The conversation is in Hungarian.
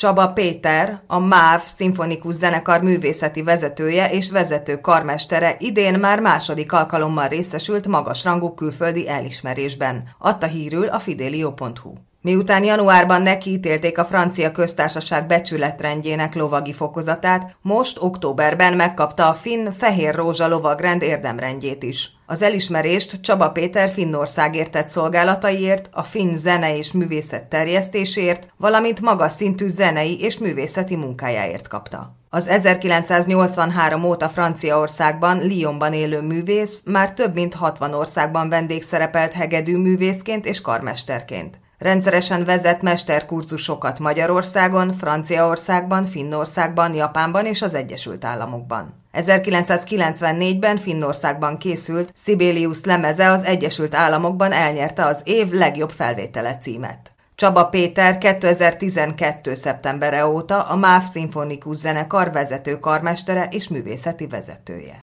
Csaba Péter, a MÁV szimfonikus zenekar művészeti vezetője és vezető karmestere idén már második alkalommal részesült magasrangú külföldi elismerésben, adta hírül a fidelio.hu. Miután januárban nekiítélték a francia köztársaság becsületrendjének lovagi fokozatát, most októberben megkapta a finn Fehér Rózsa lovagrend érdemrendjét is. Az elismerést Csaba Péter Finnországért tett szolgálataiért, a finn zene és művészet terjesztéséért, valamint magas szintű zenei és művészeti munkájáért kapta. Az 1983 óta Franciaországban, Lyonban élő művész már több mint 60 országban vendégszerepelt hegedű művészként és karmesterként. Rendszeresen vezet mesterkurzusokat Magyarországon, Franciaországban, Finnországban, Japánban és az Egyesült Államokban. 1994-ben Finnországban készült Sibelius lemeze az Egyesült Államokban elnyerte az év legjobb felvétele címet. Csaba Péter 2012. szeptembere óta a MÁV szimfonikus zenekar vezető karmestere és művészeti vezetője.